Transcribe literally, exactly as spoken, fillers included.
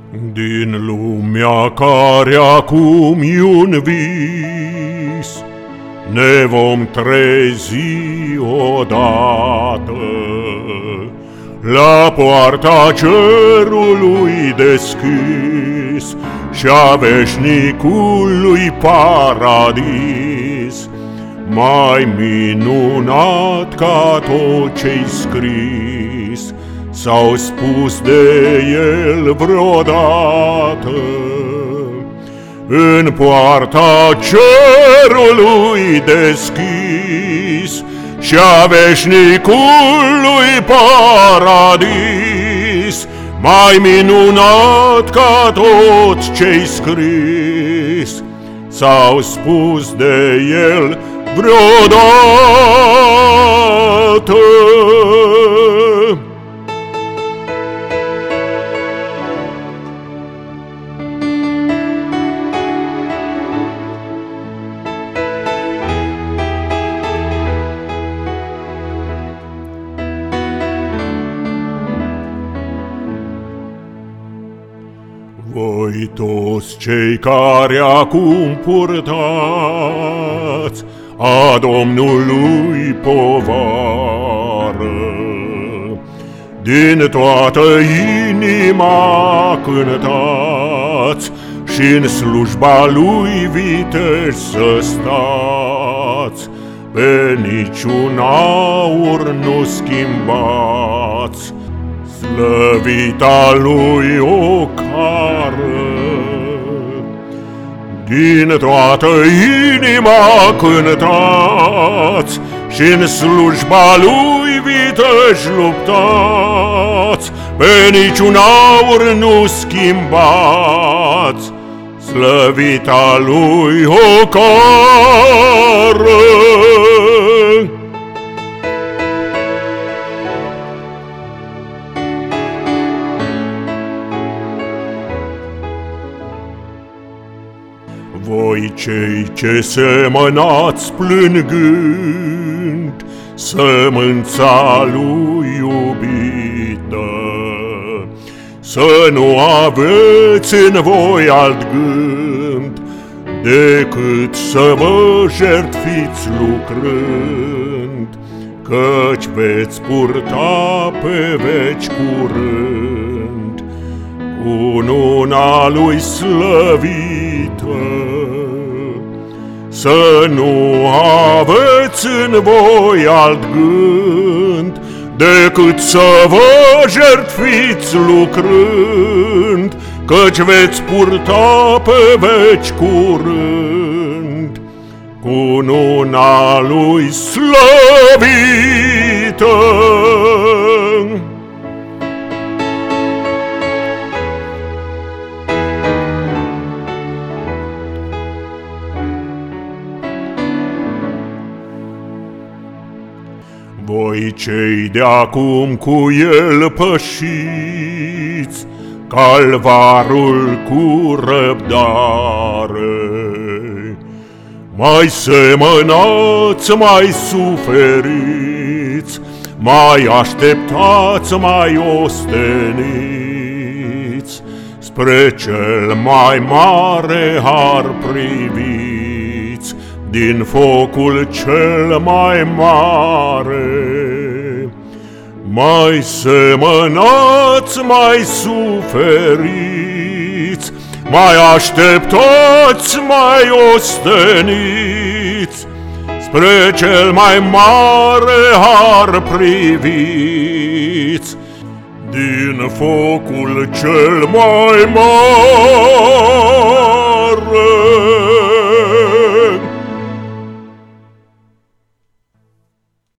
Din lumea care acum-i un vis, ne vom trezi odată la poarta cerului deschis și a veșnicului paradis, mai minunat ca tot ce-i scris s-au spus de el vreodată. În poarta cerului deschis și a veșnicului paradis, mai minunat ca tot ce-i scris s-au spus de el vreodată. Voi toți cei care acum purtați a Domnului povară, din toată inima cântați și-n slujba lui vitej să stați, pe niciun aur nu schimbați slăvita lui ocară. Din toată inima cântați și-n slujba lui vitej luptați, pe niciun aur nu schimbați slăvita lui ocară. Voi cei ce semănați plângând sămânța lui iubită, să nu aveți în voi alt gând decât să vă jertfiți lucrând, căci veți purta pe veci curând cununa lui slăvită. Să nu aveți în voi alt gând decât să vă jertfiți lucrând, căci veți purta pe veci curând cununa lui slăvită. Voi cei de acum cu el pășiți calvarul cu răbdare, mai semănați, mai suferiți, mai așteptați, mai osteniți, spre cel mai mare har priviți, din focul cel mai mare. Mai semănați, mai suferiți, mai așteptați, mai osteniți, spre cel mai mare har priviți, din focul cel mai mare.